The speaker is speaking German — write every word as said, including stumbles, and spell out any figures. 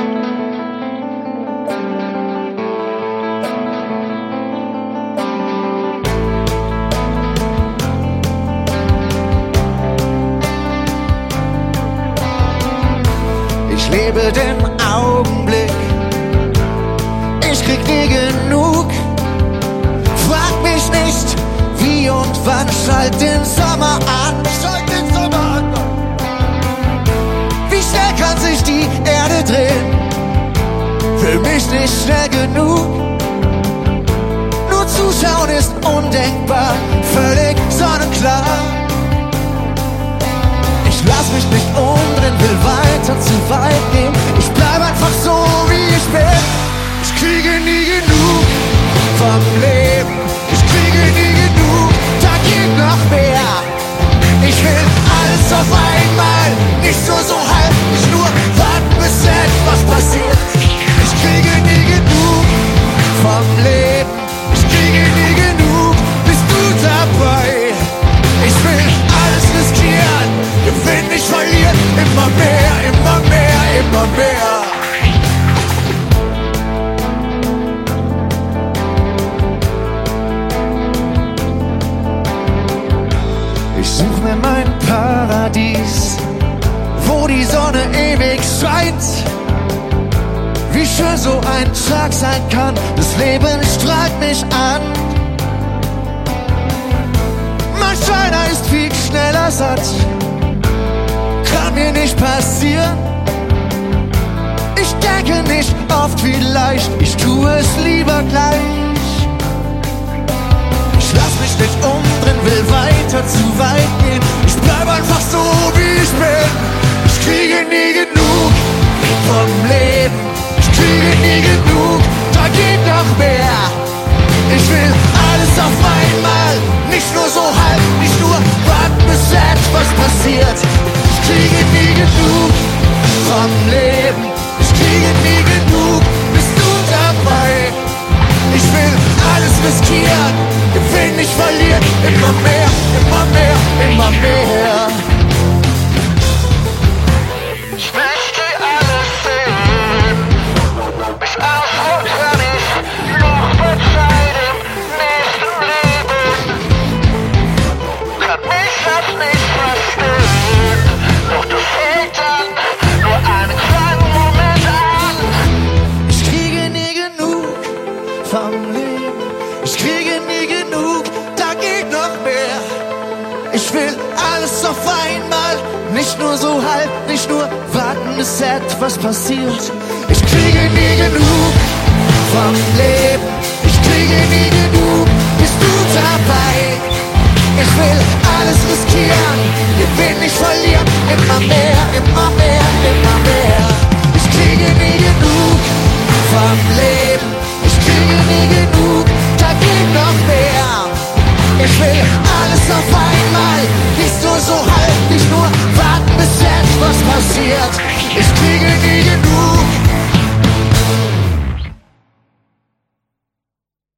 Ich lebe den Augenblick, ich krieg nie genug. Frag mich nicht, wie und wann, schalt den Sommer an. Schalt den Sommer an. Wie schnell kann sich die Erde drehen? Für mich nicht schnell genug. Nur zuschauen ist undenkbar, völlig sonnenklar. Ich lass mich nicht umdrehen, will weiter zu weit gehen. Ich bleib einfach so, wie ich bin. Ich kriege nie genug vom Leben. Ich kriege nie genug, da geht noch mehr. Ich will alles auf einmal, nicht nur so halb. Nicht nur warten, bis etwas passiert. Ich kriege nie genug vom Leben. Ich kriege nie genug, bist du dabei? Ich will alles riskieren, gewinn nicht verlieren. Immer mehr, immer mehr, immer mehr. Ich such mir mein Paradies, wo die Sonne ewig scheint. Wie schön so ein Tag sein kann, das Leben strahlt mich an. Mein Scheiner ist viel schneller satt, kann mir nicht passieren. Ich denke nicht oft vielleicht, ich tue es lieber gleich. Ich lass mich nicht umdrehen, will weiter zu weit gehen. Ich bleib einfach so, wie ich bin. Ich kriege nie genug vom Leben. Ich kriege nie genug, da geht noch mehr. Ich will alles auf einmal, nicht nur so halb, nicht nur warten, bis etwas passiert. Ich kriege nie genug vom Leben. Ich kriege nie genug, bist du dabei? Ich will alles riskieren, gewinn nicht verlieren. Immer mehr, immer mehr, immer mehr. Ich möchte alles sehen, mich ausruhen kann ich noch bei Zeit im nächsten Leben. Kann mich das nicht verstehen, doch das hält dann nur einen kleinen Moment an. Ich kriege nie genug vom Leben. Ich kriege nie genug, da geht noch mehr. Ich will alles auf einmal, nicht nur so halb, nicht nur warten, bis etwas passiert. Ich kriege nie genug vom Leben. Ich kriege nie genug, bist du dabei? Ich will alles riskieren, gewinn nicht verlieren. Immer mehr, immer mehr, immer mehr. Ich kriege nie genug vom Leben. Ich kriege nie genug, da geht noch mehr. Ich will alles auf einmal, nicht nur so halb, nicht nur warten, bis etwas passiert. Ich kriege nie genug